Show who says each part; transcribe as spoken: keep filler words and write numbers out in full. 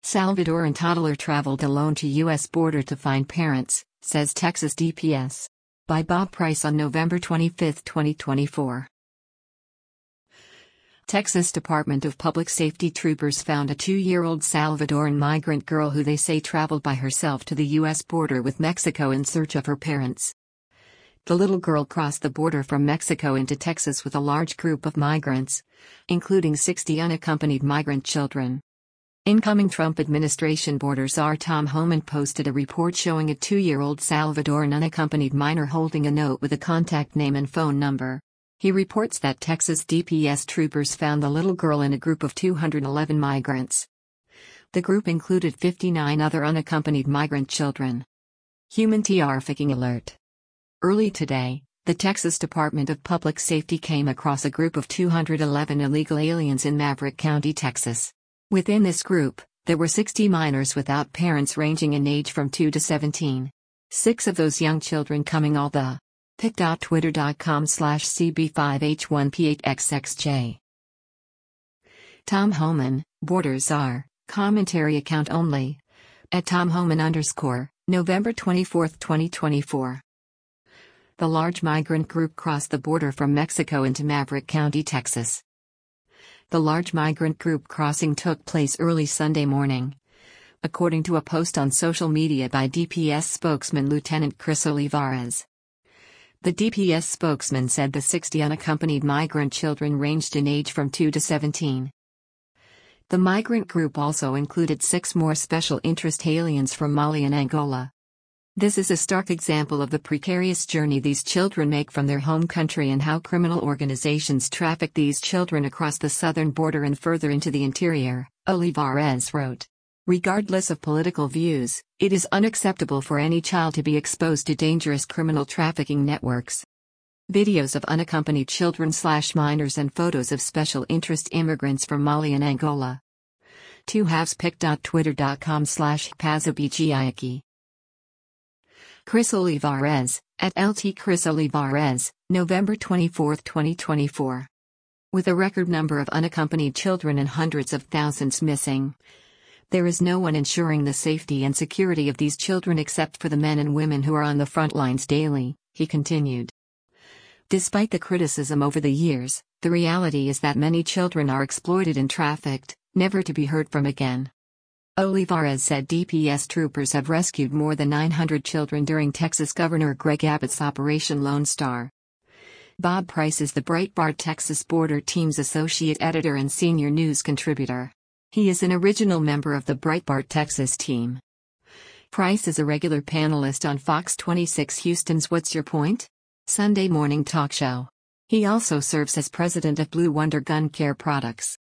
Speaker 1: Salvadoran toddler traveled alone to U S border to find parents, says Texas D P S. By Bob Price on November twenty-fifth, twenty twenty-four. Texas Department of Public Safety troopers found a two-year-old Salvadoran migrant girl who they say traveled by herself to the U S border with Mexico in search of her parents. The little girl crossed the border from Mexico into Texas with a large group of migrants, including sixty unaccompanied migrant children. Incoming Trump administration border czar Tom Homan posted a report showing a two-year-old Salvadoran unaccompanied minor holding a note with a contact name and phone number. He reports that Texas D P S troopers found the little girl in a group of two hundred eleven migrants. The group included fifty-nine other unaccompanied migrant children. Human trafficking alert. Early today, the Texas Department of Public Safety came across a group of two hundred eleven illegal aliens in Maverick County, Texas. Within this group, there were sixty minors without parents ranging in age from two to seventeen. Six of those young children coming all the pic dot twitter dot com slash C B five H one P eight X X J. Tom Homan, Border Czar, commentary account only. At Tom Homan underscore, November twenty-fourth, twenty twenty-four. The large migrant group crossed the border from Mexico into Maverick County, Texas. The large migrant group crossing took place early Sunday morning, according to a post on social media by D P S spokesman Lieutenant Chris Olivares. The D P S spokesman said the sixty unaccompanied migrant children ranged in age from two to seventeen. The migrant group also included six more special interest aliens from Mali and Angola. This is a stark example of the precarious journey these children make from their home country and how criminal organizations traffic these children across the southern border and further into the interior, Olivares wrote. Regardless of political views, it is unacceptable for any child to be exposed to dangerous criminal trafficking networks. Videos of unaccompanied children slash minors and photos of special interest immigrants from Mali and Angola. two halves pic dot twitter dot com slash Pazabichiaki. Chris Olivares, at L T Chris Olivares, November twenty-fourth, twenty twenty-four. With a record number of unaccompanied children and hundreds of thousands missing, there is no one ensuring the safety and security of these children except for the men and women who are on the front lines daily, he continued. Despite the criticism over the years, the reality is that many children are exploited and trafficked, never to be heard from again. Olivares said D P S troopers have rescued more than nine hundred children during Texas Governor Greg Abbott's Operation Lone Star. Bob Price is the Breitbart Texas Border Team's associate editor and senior news contributor. He is an original member of the Breitbart Texas team. Price is a regular panelist on Fox twenty-six Houston's What's Your Point? Sunday morning talk show. He also serves as president of Blue Wonder Gun Care Products.